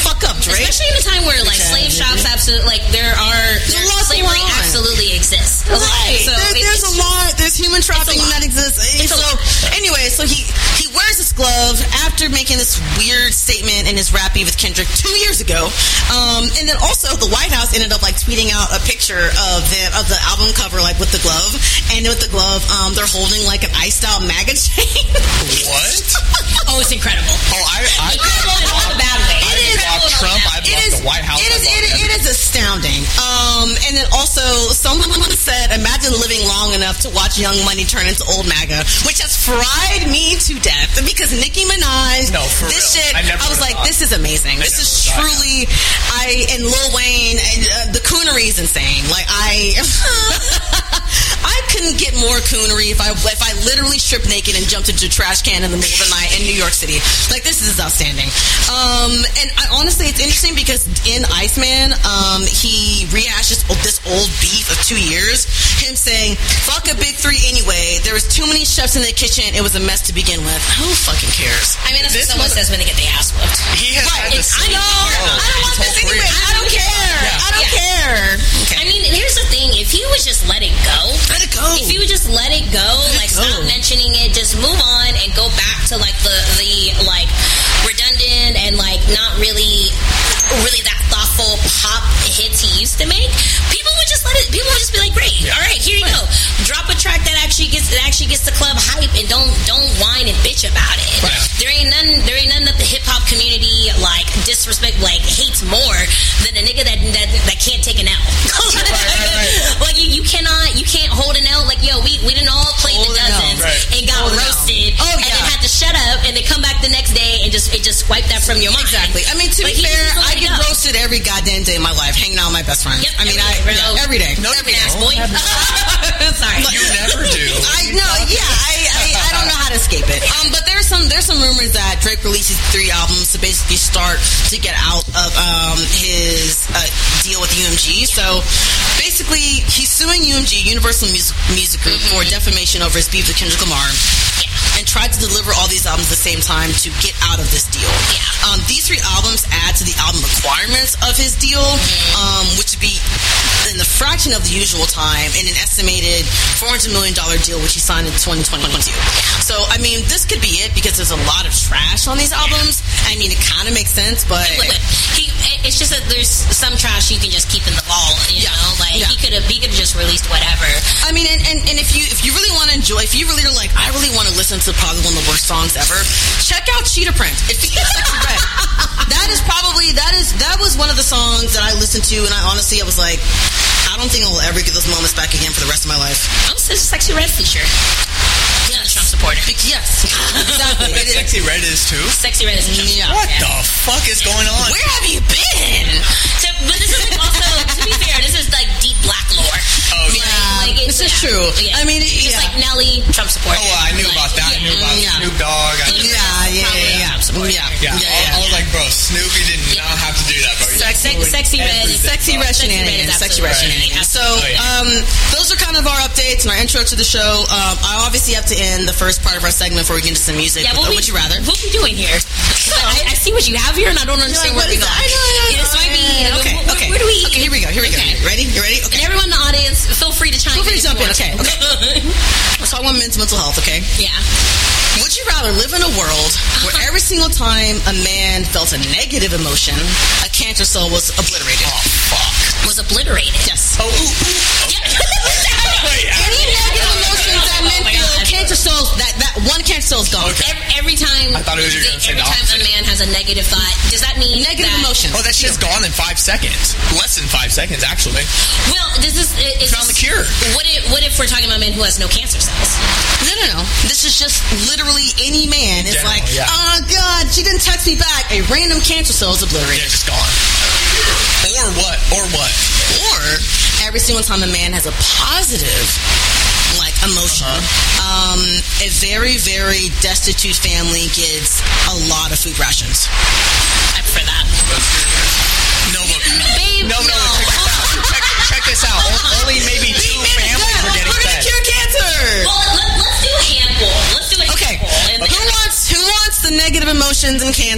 Drake. Especially in a time where like slave shops absolutely like there are there, slavery absolutely exists. Right. So there, there's a lot. There's human trafficking that exists. It's so anyway, so he he wears this glove after making this weird statement in his rap beef with Kendrick two years ago. Um, and then also the White House ended up like tweeting out a picture of them of the album cover like with the glove, and with the glove um, they're holding like an iced out MAGA chain. What? Oh, it's incredible. Oh, I I incredible in all the bad ways. I blocked Trump. I blocked the White House. It is it, it is astounding. Um, and then also someone said, imagine living long enough to watch Young Money turn into old MAGA, which has fried me to death because Nicki Minaj. No, for this real. shit. I, never I was like, thought. this is amazing. I this is thought, truly. Yeah. I and Lil Wayne and uh, the coonery is insane. Like I. I couldn't get more coonery if I if I literally stripped naked and jumped into a trash can in the middle of the night in New York City. Like, this is outstanding. Um, and I, honestly, it's interesting because in Iceman, um, he rehashes this old beef of two years. Him saying, fuck a big three anyway. There was too many chefs in the kitchen. It was a mess to begin with. Who fucking cares? I mean, that's This what someone mother- says when they get their ass whooped. He has Right. had the It's- same. I know. Oh, I don't want his this whole anyway. career. I don't care. Yeah. I don't Yeah. care. Okay. I mean, here's the thing. If he would just let it go, Let it go. if he would just let it go, like go. stop mentioning it, just move on and go back to like the the like redundant and like not really really that thoughtful pop hits he used to make, people would just let it people would just be like, great, Yeah. all right, here you go. Drop a track that actually gets that actually gets the club hype and don't don't whine and bitch about it. Right. There ain't none there ain't none that the hip hop community like disrespect like hates more than a nigga that that, that can't take an L. right, right. Like you, you cannot you can't hold an L. Like, yo, we we didn't all play Hold the an L, dozens right. and got Hold an L. roasted Oh, and yeah. then had to shut up and then come back the next day and just it just wipe that from your mind. Exactly. I mean, to Like, be he fair, just let I it get go. roasted every goddamn day of my life, hanging out with my best friends. Yep, I mean, every I day, bro. yeah, every day. No, Every you ass don't. boy. Sorry. You never do. I know, yeah, I, I I don't know how to escape it. Um, but there's some there's some rumors that Drake releases three albums to basically start to get out of um his uh, deal with U M G. So basically, he's suing U M G, Universal Music, Music Group, Mm-hmm. for defamation over his beef with Kendrick Lamar, and tried to deliver all these albums at the same time to get out of this deal. Yeah. Um, these three albums add to the album requirements of his deal, Mm-hmm. um, which would be in the fraction of the usual time in an estimated four hundred million dollars deal, which he signed in twenty twenty-two. So, I mean, this could be it because there's a lot of trash on these albums. I mean, it kind of makes sense, but... Look, he, it's just that there's some trash you can just keep in the vault, you Yeah. know. Like Yeah. he could have, he could have just released whatever. I mean, and, and, and if you if you really want to enjoy, if you really are like, I really want to listen to probably one of the worst songs ever, check out Cheetah Print. If you get Sexy Red, that is probably that is that was one of the songs that I listened to, and I honestly I was like, I don't think I will ever get those moments back again for the rest of my life. I'm such a Sexy Red feature. Yeah, Trump supporter. Yes, exactly. It is. Sexy Red is too. Sexy Red is a Trump Yeah. What supporter. the fuck is going on? Where have you been? So, but this is like also, to be fair, this is like deep black lore. Oh, Like, Yeah, like, it's, this is yeah, true. yeah. I mean, it- just yeah. like Nelly, Trump supporter. Oh, I knew Like, about that. I knew about yeah. Snoop Dogg. I knew, Yeah, yeah, Probably yeah, Trump supporter. yeah, yeah, yeah, I, I was like, bro, Snoopy did not have to do that, bro. He's Sexy, doing sexy red, everything, Sexy bro. Red Sexy Red shenanigans. is Sexy Red absolutely shenanigans. So, Oh, yeah. um, those are kind of our updates and our intro to the show. Um, I obviously have to end the first part of our segment before we get into some music. Yeah, But, what uh, we, would you rather? What we doing here? I, I see what you have here, and I don't understand Like, where what we're is going. that? I know, I know. Yeah, this might be. Okay, where, okay. Where do we? Okay, here we go. Here we Okay. go. Ready? You ready? Okay. And everyone in the audience, feel free to chime Feel free in. to jump in. if you Okay. want. Okay. Let's talk about men's mental health. Okay. Yeah. Would you rather live in a world where every single time a man felt a negative emotion, a cancer cell was obliterated? Oh, fuck. Was obliterated. Yes. Oh, ooh, ooh. Yeah. Wait, I- Any negative emotions that Oh men my feel, God. cancer cells, that, that one cancer cell is gone. Okay. Every, every time. I thought it was you were gonna say Every the time a opposite. man has a negative thought, does that mean Negative that, emotions. Oh, that shit's gone in five seconds. Less than five seconds, actually. Well, does this is Found this, the cure. What if what if we're talking about a man who has no cancer cells? No, no, no. This is just literally any man. It's General, like, yeah. oh, God, she didn't text me back. A random cancer cell is Yeah, obliterated. just gone. Or what? Or what? Or every single time a man has a positive, like, emotion, um, a very, very destitute family gets a lot of food rations. I prefer that. No, look. Babe, No, no, no. check, check, check this out. O- Only maybe two families are getting We're gonna fed. cure cancer. Well, let, let's do a handful. Let's do a Okay. handful. And Who wants who wants the negative emotions and cancer?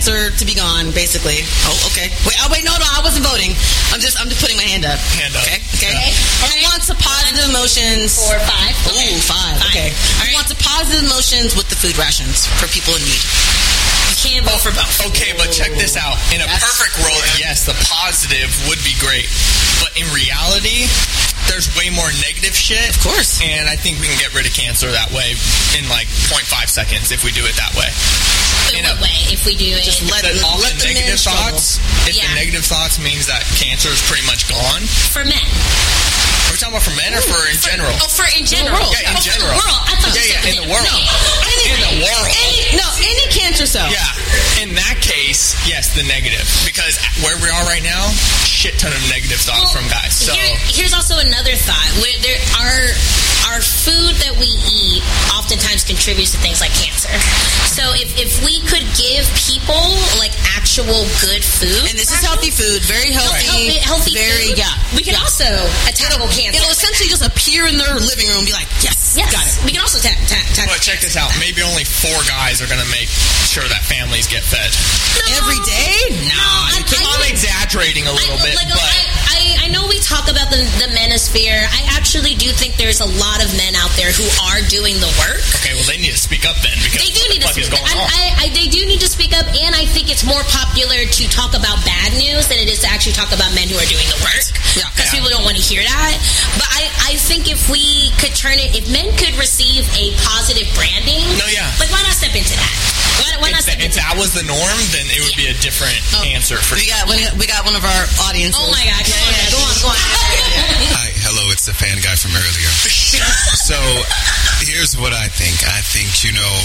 cancer to be gone, basically. Oh, okay. Wait, oh, wait, no, no, I wasn't voting. I'm just, I'm just putting my hand up. Hand up. Okay, okay. Okay. Who wants a positive emotions? Four, five. Ooh, five. Okay. Who wants a positive emotions with the food rations for people in need? You can't vote for both. Okay, but check this out. In a That's perfect world, yes, the positive would be great. But in reality, there's way more negative shit. Of course. And I think we can get rid of cancer that way in like zero point five seconds if we do it that way. In In a- what way? If we do it, Just let, The, all let the the men negative struggle. thoughts, if Yeah. the negative thoughts means that cancer is pretty much gone. for men. Are we talking about for men or for in general? Oh, for in general. world. Yeah, in oh, general. For the world. I thought Yeah, you yeah, said in the world. No. In the world. Any, no, any cancer cell. Yeah. In that case, yes, the negative. Because where we are right now, shit ton of negative thoughts Well, from guys. So here, here's also another thought. Where there our our food that we eat oftentimes contributes to things like cancer. So if, if we could give people like actual good food, And this is healthy food, very healthy, healthy, healthy very food, yeah. we can also tackle cancer. It'll essentially just appear in their living room and be like, yes, Yes, got it. we can also ta- ta- tackle. but check this out. Maybe only four guys are going to make sure that families get fed. No. Every day? No, I, I, I'm exaggerating a little I, bit, like, but I, I, I know we talk about the, the manosphere. I actually do think there's a lot of men out there who are doing the work. okay, well they need to speak up then because They do what need the to fuck is speak going I, on? I, I, they do need to speak up, and I think it's more popular to talk about bad news than it is to actually talk about men who are doing the work. Yeah. Because Yeah. people don't want to hear that. But I, I think if we could turn it, if men could receive a positive branding, No, yeah. like why not step into that? Why, why not if, step that, if into that? that was the norm, then it would be a different answer for We got, we got we got one of our audiences. Oh my God! Yeah, Come on, yeah, go on, go on. Hi, hello, it's the fan guy from earlier. So, here's what I think. I think, you know,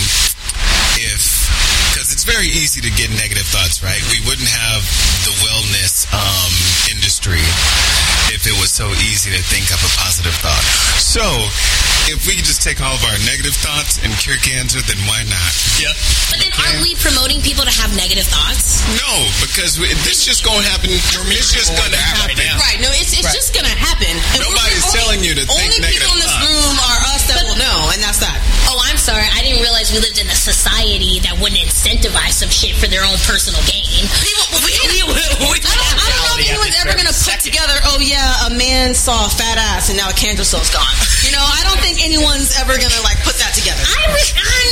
if, because it's very easy to get negative thoughts, right? We wouldn't have the wellness um, industry if it was so easy to think up a positive thought. So, if we could just take all of our negative thoughts and cure cancer, then why not? Yep. But then aren't we promoting people to have negative thoughts? No, because we, this just going to happen. It's just going to Right happen. now. Right, no, it's it's Right. just gonna happen. And we're- Nobody's only- telling you to think Only negative people in this thoughts. room are us that will know, and that's that. Oh, I'm sorry. I didn't realize we lived in a society that wouldn't incentivize some shit for their own personal gain. People, we, we, we, we, I don't, I don't know if anyone's ever gonna put together, oh yeah, a man saw a fat ass and now a cancer cell's gone. You know, I don't think anyone's ever gonna like put that together. I was.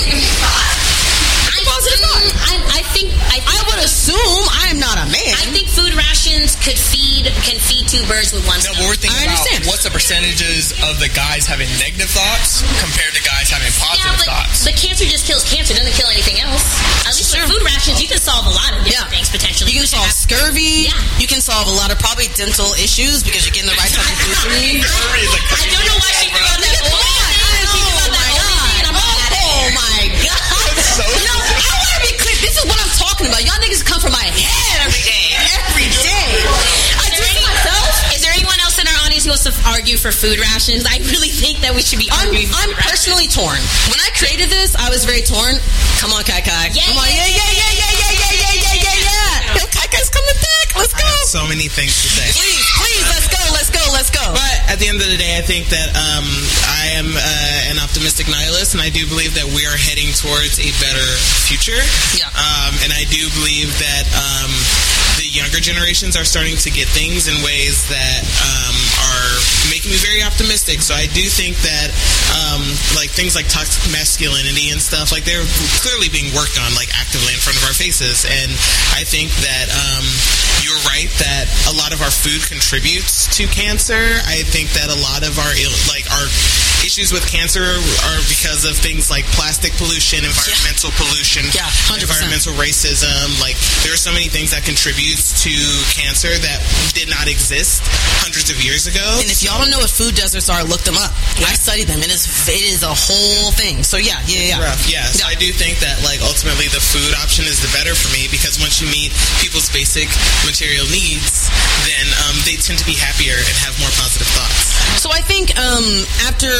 I, Positive thought. I, I think. I, think, I would assume I am not a man. I think food rations could feed can feed two birds with one No, stone. but we're thinking I about understand. what's the percentages of the guys having negative thoughts compared to guys having Yeah, positive but, thoughts. but cancer just kills cancer. Doesn't kill anything else. At least with food rations, you can solve a lot of different Yeah. things potentially. You can solve scurvy. Yeah. You can solve a lot of probably dental issues because you're getting the right type of food for you. Scurvy is a I don't know why she bro. brought that Come up. on. Oh my God. Oh my God. So No, I want to be clear. This is what I'm talking about. Y'all niggas come from my head every day. Every day. I Is do there, it any, myself. is there anyone else in our audience who wants to argue for food rations? I really think that we should be I'm, arguing for I'm food rations. personally torn. When I created this, I was very torn. Come on, Kai Kai. Yeah, Come on. yeah, Yeah, yeah, yeah, yeah, yeah, yeah, yeah, yeah, yeah, yeah. Yo, Kai Kai's coming back. Let's I go. have so many things to say. Please, please, let's go, let's go, let's go. But at the end of the day, I think that um, I am uh, an optimistic nihilist, and I do believe that we are heading towards a better future. Yeah. Um, and I do believe that um, the younger generations are starting to get things in ways that um, are making me very optimistic. So I do think that um, like things like toxic masculinity and stuff, like they're clearly being worked on like actively in front of our faces. And I think that um, you're right that a lot of our food contributes to cancer. I think that a lot of our ill, like our issues with cancer are because of things like plastic pollution, environmental pollution, Yeah, one hundred percent. environmental racism. Like there are so many things that contributes to cancer that did not exist hundreds of years ago. And if y'all don't know what food deserts are, look them up. I studied them. It is it is a whole thing. So yeah, yeah, yeah. Rough, yeah. So I do think that like ultimately the food option is the better for me because once you meet people's basic material needs, then um, they tend to be happier and have more positive thoughts. So I think um, after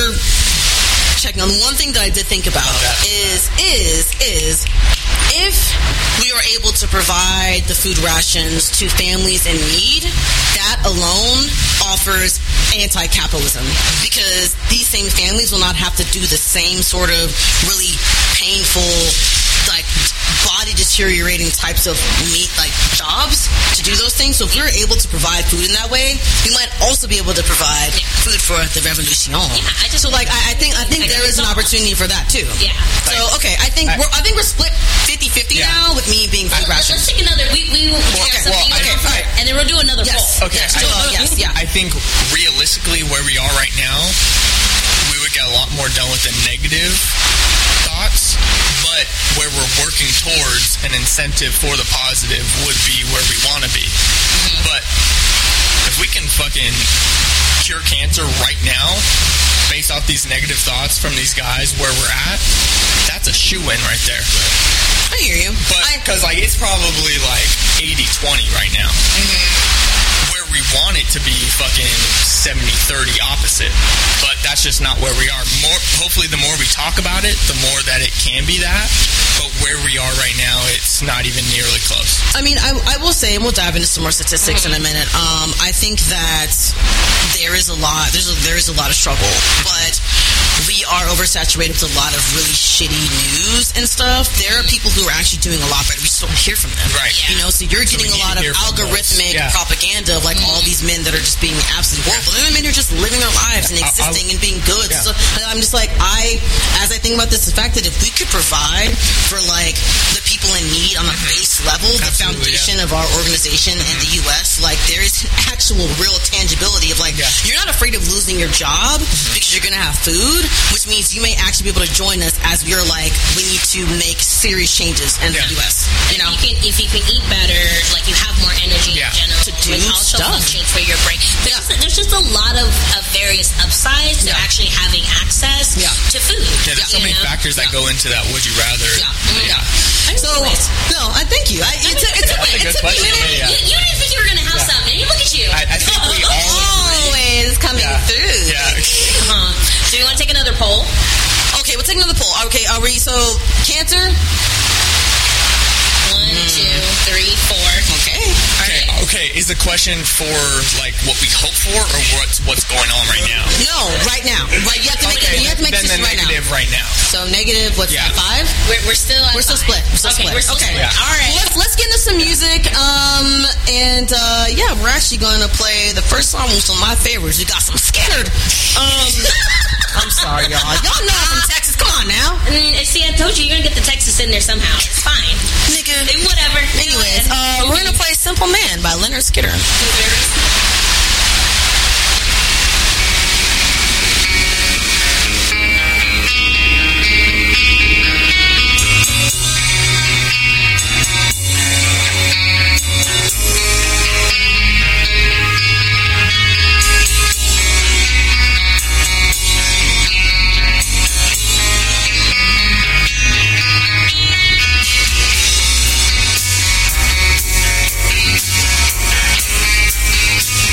checking on one thing that I did think about is is is if we are able to provide the food rations to families in need, that alone offers anti-capitalism because these same families will not have to do the same sort of really painful like body deteriorating types of meat, like jobs, to do those things. So if we were able to provide food in that way, we might also be able to provide Yeah. food for the revolution. I just- so like I, I think I think I there is an opportunity for that too. Yeah. So okay, I think I- we're I think we're split fifty-fifty Yeah. now with me being food Let's, ration. let's take another. We we will Okay, have something well, okay, I- okay, and then we'll do another Yes. poll. Okay, Yes, I- Joel, yes, yeah. I think realistically, where we are right now, we would get a lot more done with the negative thoughts, but where we're working towards an incentive for the positive would be where we want to be. But if we can fucking cure cancer right now, based off these negative thoughts from these guys where we're at, that's a shoe-in right there. I hear you. But, I, because, like, it's probably, like, eighty twenty right now. Where we want it to be fucking seventy thirty opposite. But that's just not where we are. More, hopefully, the more we talk about it, the more that it can be that. But where we are right now, it's not even nearly close. I mean, I, I will say, and we'll dive into some more statistics in a minute. Um, I think that there is a lot. There's a, there is a lot of struggle, but we are oversaturated with a lot of really shitty news and stuff. There are people who are actually doing a lot better. We just don't hear from them, Right. You know, so you're So getting we a lot of need to hear from algorithmic those. Yeah. propaganda of like all these men that are just being absolutely horrible. And men who are just living their lives and I- I- existing and being good. Yeah. So I'm just like, I, as I think about this, the fact that if we could provide for like the people in need on a base level, the Absolutely, foundation of our organization in the U S, like there is an actual real tangibility of like, Yeah. you're not afraid of losing your job because you're going to have food, which means you may actually be able to join us as we're like, we need to make serious changes in Yeah. the U S. You know? You can, if you can eat better, like you have more energy Yeah. in general To do with also stuff. functions for your brain. There's, just, there's just a lot of, of various upsides to Yeah. actually having access Yeah. to food. Yeah, there's so you many know? factors that go into that would you rather. Yeah. Yeah. So, no, I thank you. I, it, took, it, took, That's a it good took me a question. minute. Yeah. You, you didn't think you were going to have Yeah. something. Look at you. I, I think we all agree. Always coming Yeah. through. Yeah. Uh-huh. Do you want to take another poll? Okay, we'll take another poll. Okay, are we, so, cancer? One, two, three, four. Okay. Okay, okay. Is the question for like what we hope for, or what's what's going on right now? No, right now. Right, you have to make, Okay, it, you have to make then this the right now. negative right now. So negative, what's Yeah. that, five? We're, we're still at We're still five. split. We're still okay, split. we're still Okay. split. Yeah. All right. Well, let's let's get into some music. Um, and uh, yeah, we're actually going to play the first song, which is one of my favorites. We got some Skinner. Um, I'm sorry, y'all. Y'all know I'm from Texas. Come on now, Mm, see, I told you you're gonna get the Texas in there somehow. It's fine. nigga. Eh, Whatever. Anyways, Go ahead. uh, we're gonna play "Simple Man" by Leonard Skinner. Thank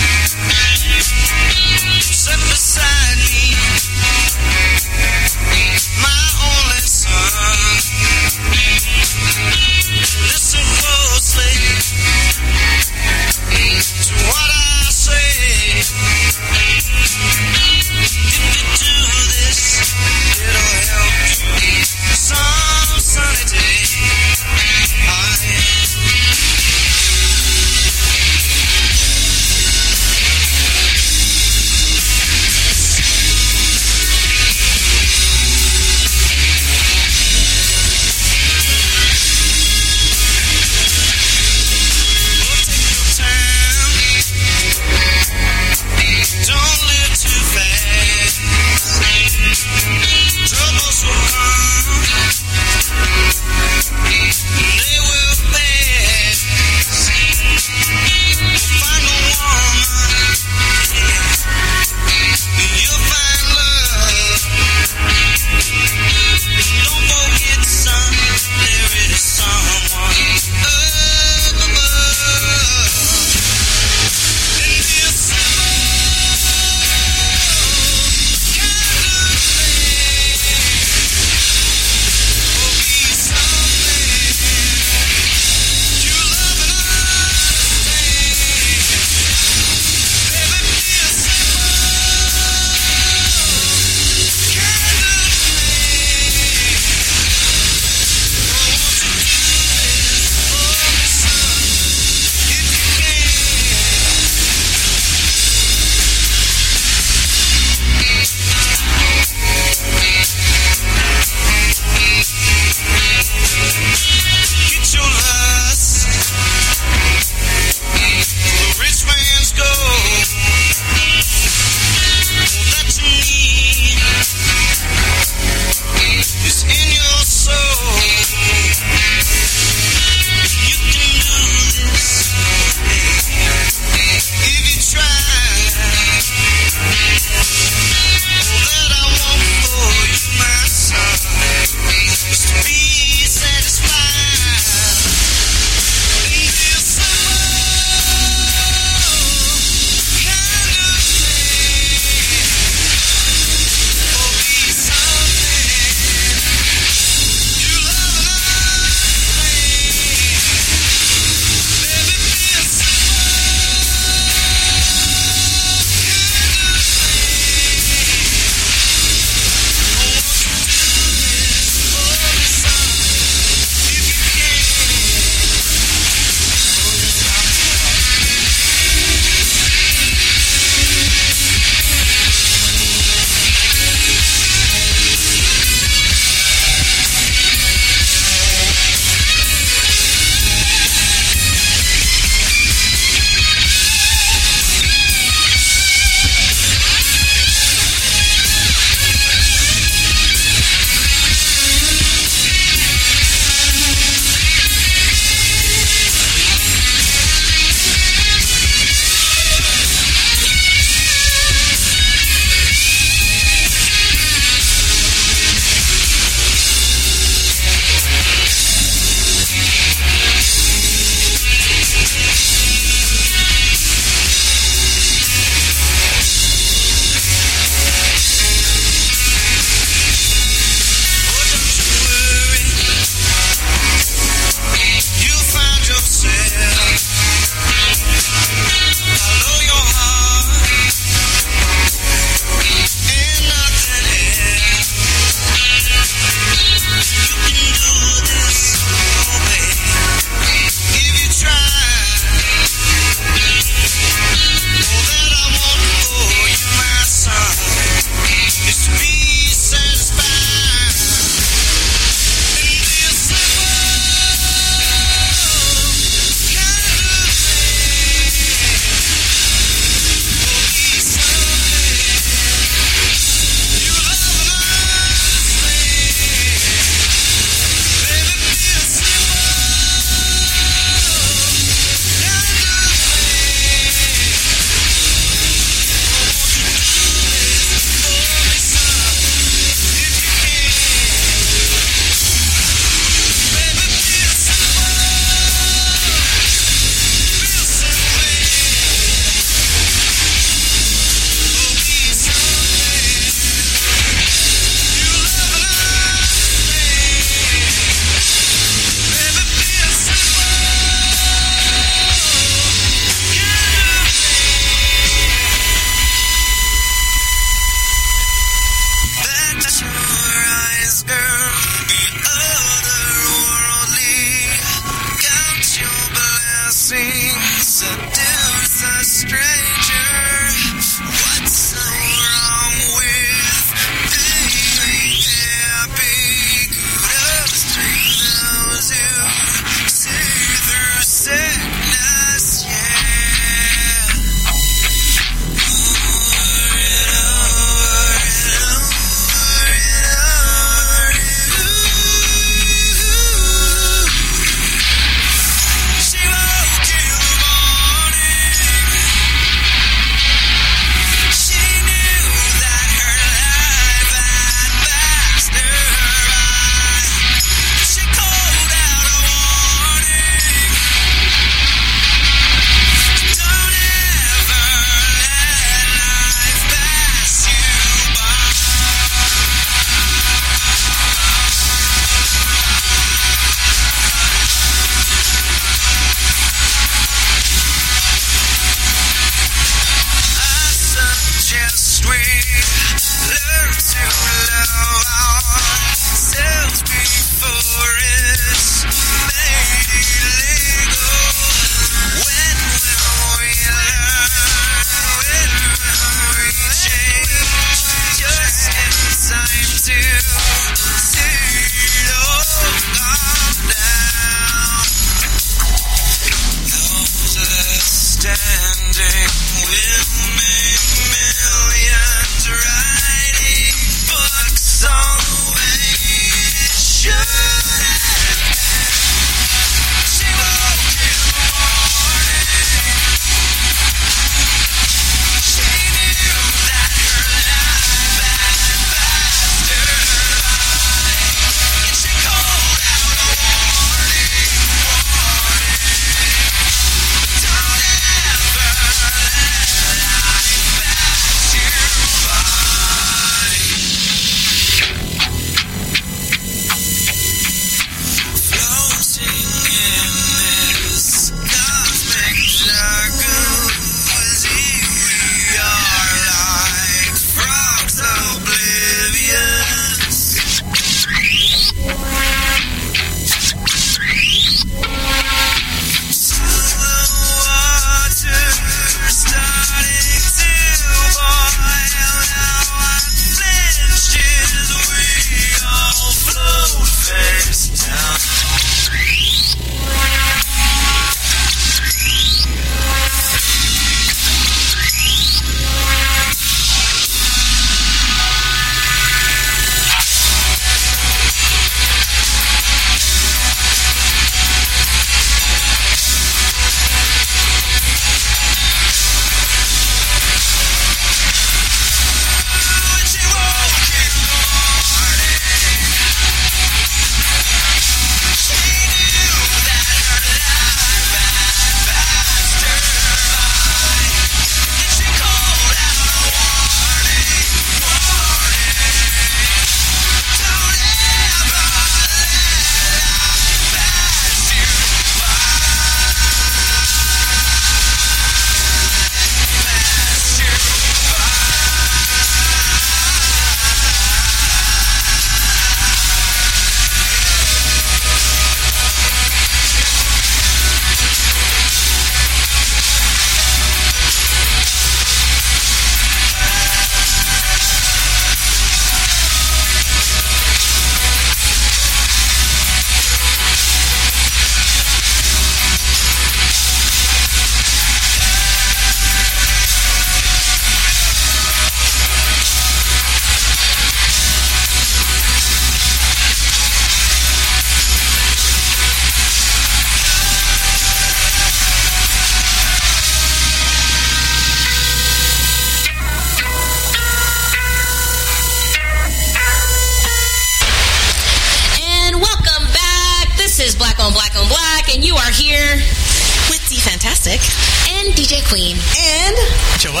Fantastic. And D J Queen. And Joelle.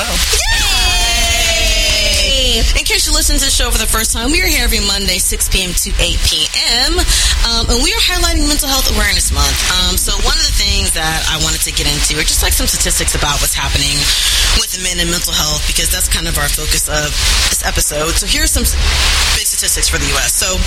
Yay! In case you listen to the show for the first time, we are here every Monday, six p.m. to eight p.m. Um, and we are highlighting Mental Health Awareness Month. Um, so one of the things that I wanted to get into are just like some statistics about what's happening with men and mental health, because that's kind of our focus of this episode. So here's some big statistics for the U S. So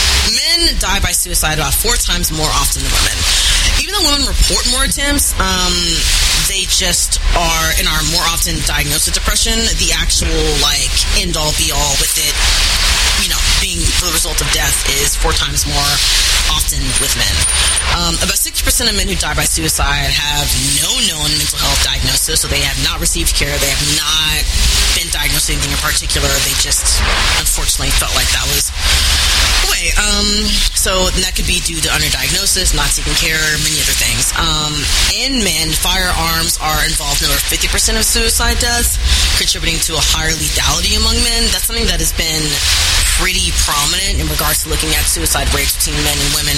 men die by suicide about four times more often than women. Even though women report more attempts, um, they just are and are more often diagnosed with depression. The actual like end all be all with it, you know, being the result of death is four times more often with men. Um, about sixty percent of men who die by suicide have no known mental health diagnosis, so they have not received care. They have not been diagnosed with anything in particular. They just unfortunately felt like that was the way. Um, so that could be due to underdiagnosis, not seeking care, many other things. Um, in men, firearms are involved in over fifty percent of suicide deaths, contributing to a higher lethality among men. That's something that has been pretty prominent in regards to looking at suicide rates between men and women.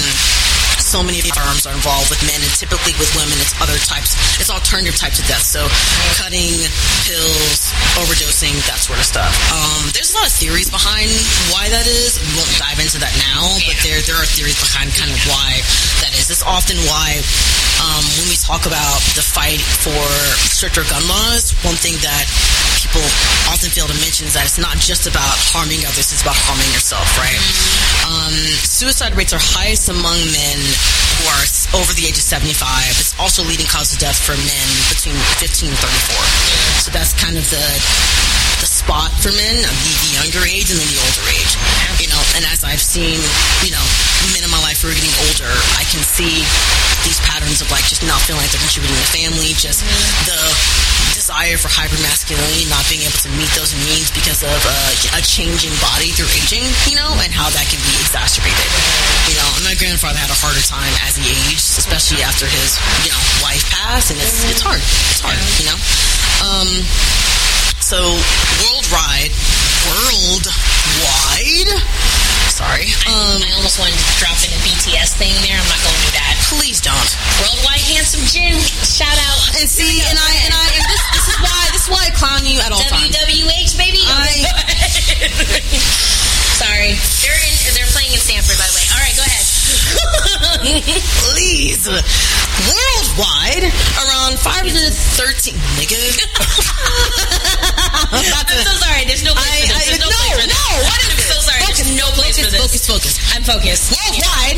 So many of the firearms are involved with men, and typically with women, it's other types, it's alternative types of deaths. So cutting, pills, overdosing, that sort of stuff. Um, there's a lot of theories behind why that is. We won't dive into that now, but there there are theories behind kind of why that is. It's often why um, when we talk about the fight for stricter gun laws, one thing that people often fail to mention is that it's not just about harming others, it's about harming yourself, right? Um, suicide rates are highest among men who are over the age of seventy-five. It's also leading cause of death for men between fifteen and thirty-four. So that's kind of the the spot for men, the, the younger age and then the older age. You know, and as I've seen, you know, men in my life who are getting older, I can see these patterns of like just not feeling like they're contributing to the family, just the desire for hypermasculinity, not being able to meet those needs because of uh, a changing body through aging, you know, and how that can be exacerbated. You know, and my grandfather had a harder time as he aged, especially after his, you know, wife passed, and it's it's hard. It's hard, you know. Um, so worldwide, worldwide. Sorry. Um, I almost wanted to drop in a B T S thing there. I'm not going to do that. Please don't. Worldwide Handsome Jim. Shout out. And see, and I and I and this this is why this is why I clown you at all W W H, times. baby. I, Sorry. They're in, they're playing in Stanford, by the way. All right, go ahead. Please. Worldwide, around five hundred thirteen nigga. I'm so sorry. There's no place I, for this. There's I, no, no, place for this. no, what is I'm this? so sorry. Focus, There's no place focus, for this. Focus, focus. I'm focused. Worldwide,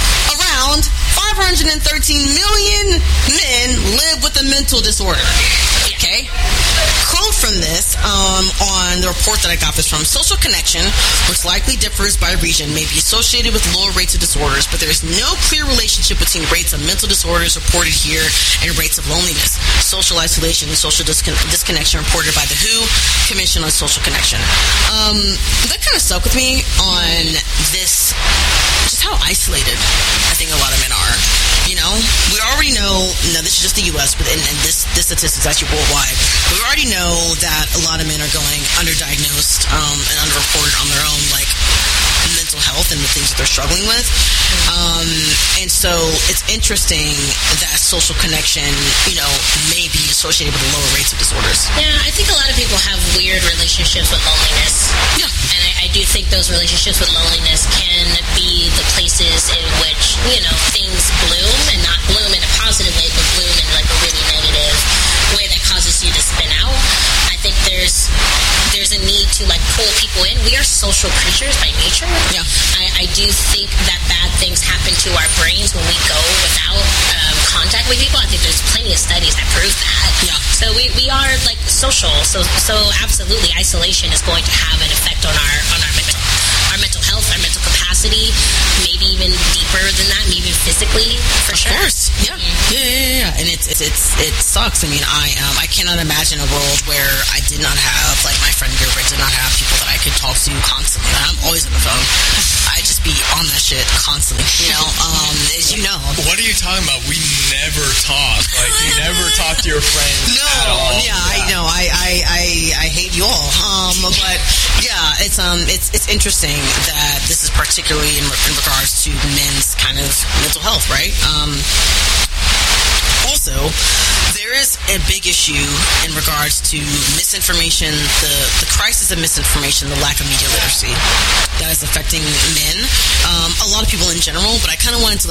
around five hundred thirteen million men live with a mental disorder. Okay? Quote from this um, on the report that I got this from: social connection, which likely differs by region, may be associated with lower rates of disorders, but there is no clear relationship between rates of mental disorders reported here and rates of loneliness, social isolation, and social discon- disconnection reported by the W H O Commission on Social Connection. Um, that kind of stuck with me on this, just how isolated I think a lot of men are. You know, we already know, no, this is just the U S, but and, and this, this statistic is actually worldwide. We already know that a lot of men are going underdiagnosed um, and underreported on their own, like, mental health and the things that they're struggling with. Um, and so it's interesting that social connection, you know, may be associated with lower rates of disorders. Yeah, I think a lot of people have weird relationships with loneliness. Yeah. And I, I do think those relationships with loneliness can be the places in which, you know, things bloom, and not bloom in a positive way, but bloom in like a really negative way that causes you to spin out. I think there's there's a need to like pull people in. We are social creatures by nature. Yeah. I, I do think that bad things happen to our brains when we go without um, contact with people. I think there's plenty of studies that prove that. Yeah. So we, we are like social. So so absolutely, isolation is going to have an effect on our on our mental our mental health, our mental capacity, maybe even deeper than that, maybe physically, for Of sure. course, yeah. yeah, yeah, yeah, yeah. And it's it's it's it sucks. I mean, I um I cannot imagine a world where I did not have like my friend group. I did not have people that I could talk to constantly. I'm always on the phone. I just be on that shit constantly. You know, um, as you know. What are you talking about? We never talk. Like, you never talk to your friends No, at all. yeah, I know. I, I, I, I hate you all. Um, but yeah, it's um, it's it's interesting that this is particularly in, in regards to men's kind of mental health, right? Um, also, there is a big issue in regards to misinformation, the, the crisis of misinformation, the lack of media literacy that is affecting men. Um, a lot of people in general, but I kind of wanted to